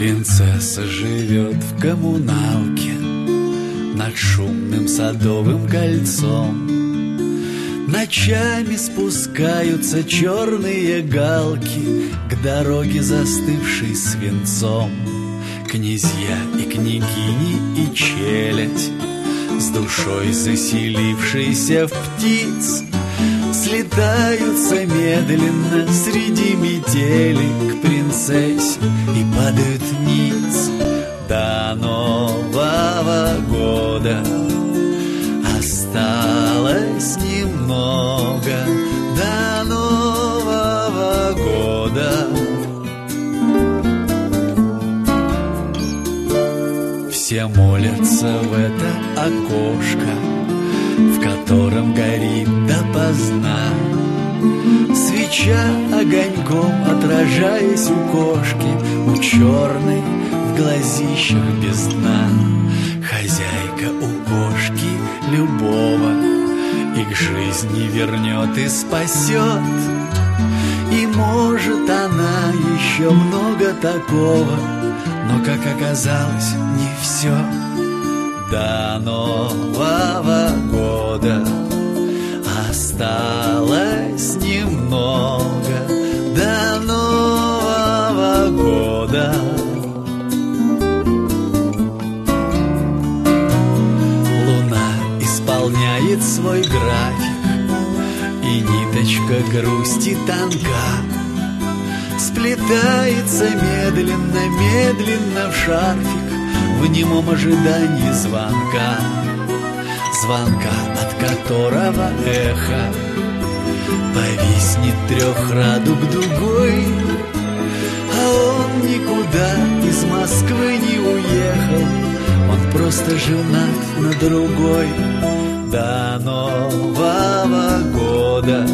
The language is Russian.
Принцесса живет в коммуналке над шумным Садовым кольцом. Ночами спускаются черные галки к дороге, застывшей свинцом. Князья и княгини и челядь, с душой заселившейся в птиц, слетаются медленно среди метели к принцессе и падают ниц. До Нового года осталось немного, до Нового года. Все молятся в это окошко, в котором горит допоздна свеча, огоньком отражаясь у кошки, у черной в глазищах без дна. Хозяйка у кошки любого и к жизни вернет и спасет. И может она еще много такого, но, как оказалось, не все. До Нового года осталось немного, до Нового года. Луна исполняет свой график, и ниточка грусти тонка сплетается медленно, медленно в шарфик, в немом ожидании звонка, звонка, от которого эхо повиснет 3 радуг дугой. А он никуда из Москвы не уехал, он просто женат на другой. До Нового года